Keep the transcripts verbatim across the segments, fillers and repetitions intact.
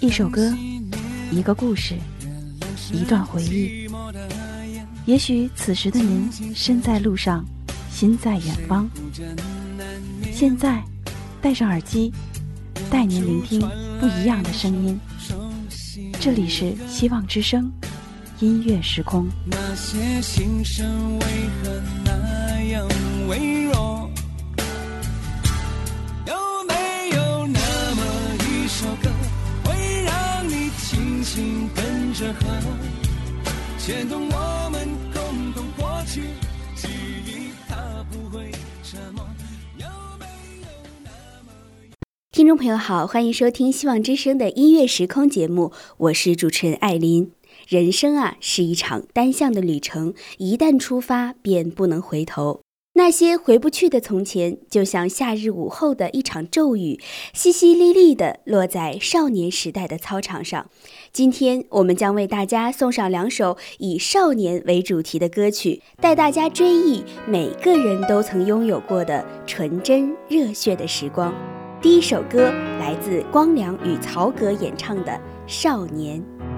一首歌，一个故事，一段回忆。也许此时的您身在路上，心在远方。现在戴上耳机，带您聆听不一样的声音。这里是希望之声音乐时空。 那些心声为何那样微弱？有没有那么一首歌，会让你轻轻跟着和，牵动我们共同过去，记忆它不会沉默。有没有那么听众朋友好，欢迎收听希望之声的音乐时空节目，我是主持人艾琳。人生啊，是一场单向的旅程，一旦出发便不能回头。那些回不去的从前，就像夏日午后的一场骤雨，淅淅沥沥地落在少年时代的操场上。今天我们将为大家送上两首以少年为主题的歌曲，带大家追忆每个人都曾拥有过的纯真热血的时光。第一首歌来自光良与曹格演唱的《少年》。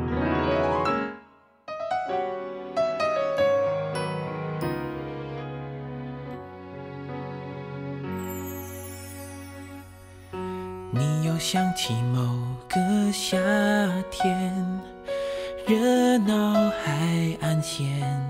你又想起某个夏天，热闹海岸线，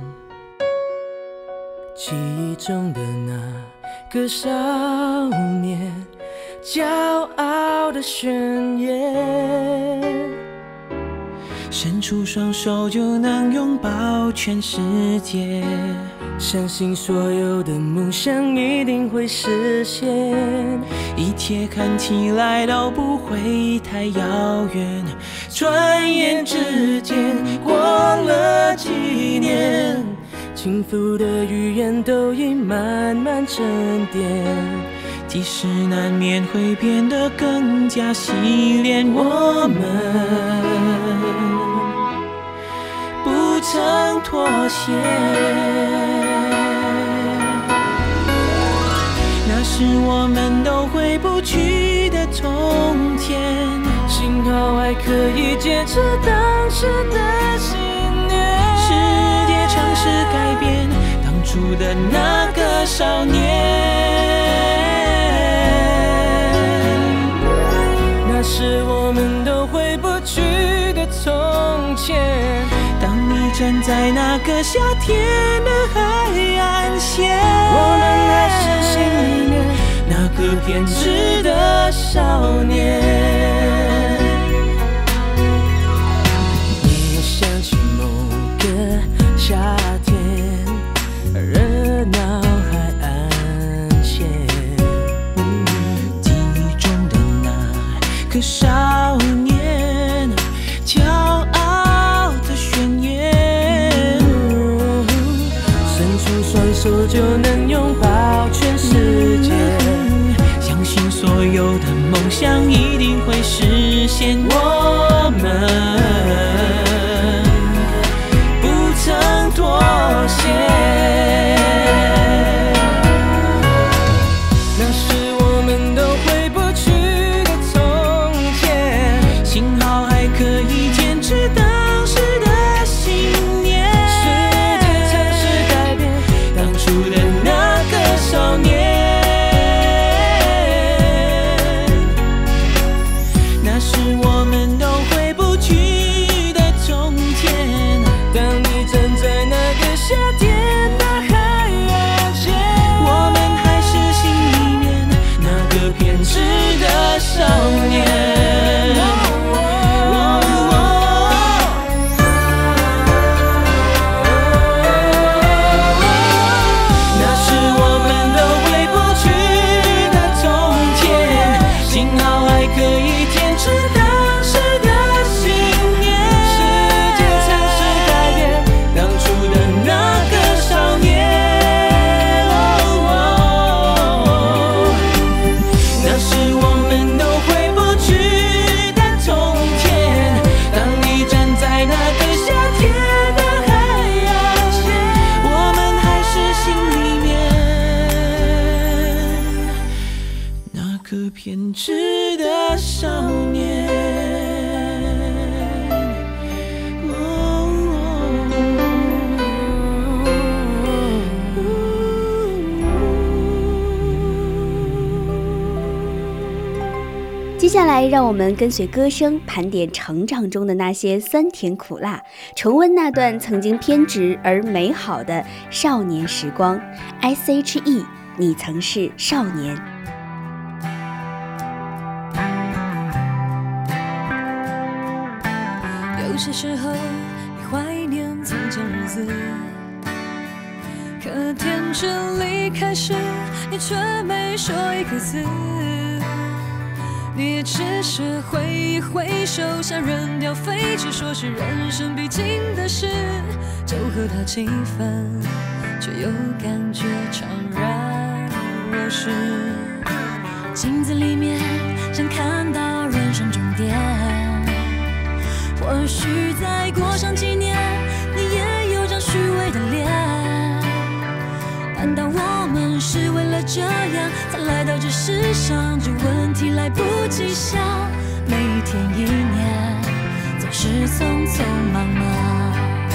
记忆中的那个少年，骄傲的宣言，伸出双手就能拥抱全世界，相信所有的梦想一定会实现，一切看起来都不会太遥远，转眼之间过了几年，轻浮的语言都已慢慢沉淀，即使难免会变得更加洗练，我们不曾妥协，那是我们都回不去的从前，幸好还可以坚持当时的信念，世界尝试改变当初的那个少年，那是我们都回不去的从前，当你站在那个夏天的海岸线，我们还是心里面那个偏执的少年。你又想起某个夏天，热闹海岸线，记忆中的那个少年，骄傲的宣言，伸出双手就能拥抱全世界，相信所有的梦想一定会实现，我们不曾妥协，那是我们都回不去的从前，幸好还可以坚持当时的信念，世界尝试改变当初的那个少年，那是我们都回不去的从前，当你站在那个夏天的海岸线，我们还是心里面那个偏执的少年。偏执的少年。 接下来让我们跟随歌声盘点成长中的那些酸甜苦辣，重温那段曾经偏执而美好的少年时光。 S H E 你曾是少年。 有些时候你怀念从前日子，可天真离开时你却没说一个字，你也只是挥一挥手，像扔掉废纸，说是人生必经的事，就和他气氛，却又感觉怅然若失。镜子里面想看到人生终点，或许再过上几年，你也有张虚伪的脸。难道我们是为了这样才来到这世上？这问题来不及想，每一天一年总是匆匆忙忙。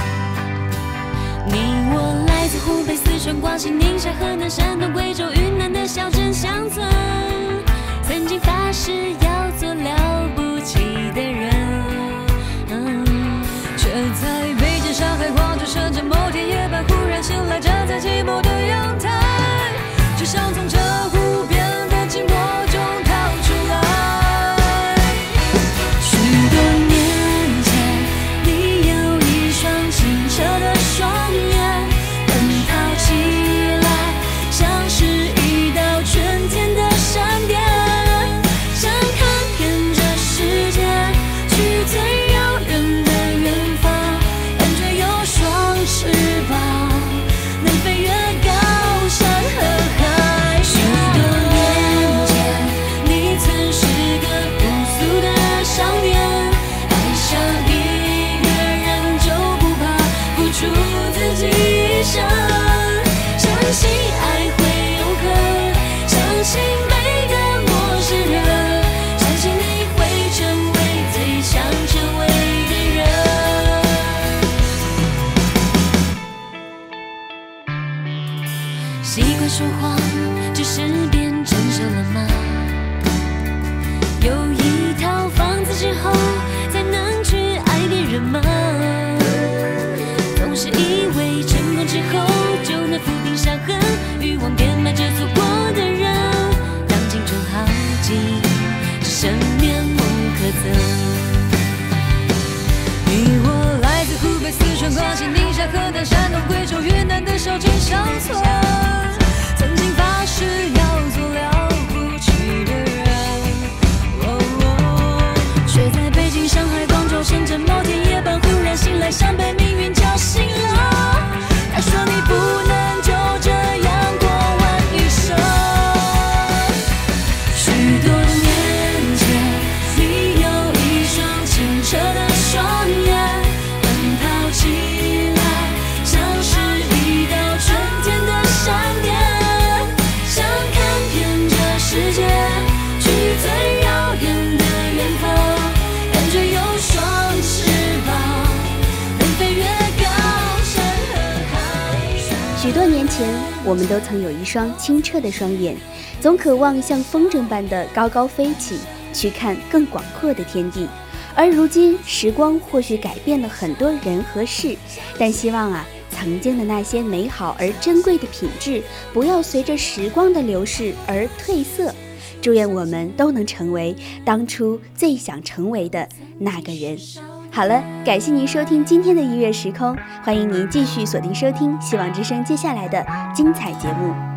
你我来自湖北、四川、广西、宁夏、河南、山东、贵州、云南的小镇乡村，曾经发誓要做了不起的人，嗯，却在北京、上海、广州、深圳某天夜半忽然醒来，站在寂寞的阳台，只想从这无边的寂寞中逃出来。许多年前，你有一双清澈的双眼，奔跑起来像是一道春天的闪电，想看遍这世界，去最遥远的远方，感觉有双翅膀能飞越高山和海。许多年前，你曾是个朴素的少年，爱上一个人就不怕付出自己一生，相信爱会永恒，相信每个陌生人，相信你会成为最想成为的人。习惯说谎，只是变成熟了吗？有一套房子之后，才能去爱别人吗？总是以为成功之后就能抚平伤痕，欲望变卖着错过的人，当青春耗尽，只剩面目可憎。你我来自湖北、四川、广西、宁夏、河南、山东、贵州、云南的小镇乡村，曾经发誓要做了不起的人，哦哦，却在北京、上海、广州、深圳某天夜半忽然醒来，像被命运叫醒了。他说你不能就这样过完一生。许多年前，你有一双清澈的双眼，奔跑起来像是一道春天的闪电，想看遍这世界，去最遥远的远方，感觉有双翅膀能飞越高山和海。 许多年前，我们都曾有一双清澈的双眼，总渴望像风筝般的高高飞起，去看更广阔的天地。而如今，时光或许改变了很多人和事，但希望啊，曾经的那些美好而珍贵的品质，不要随着时光的流逝而褪色。祝愿我们都能成为当初最想成为的那个人。好了，感谢您收听今天的音乐时空，欢迎您继续锁定收听希望之声接下来的精彩节目。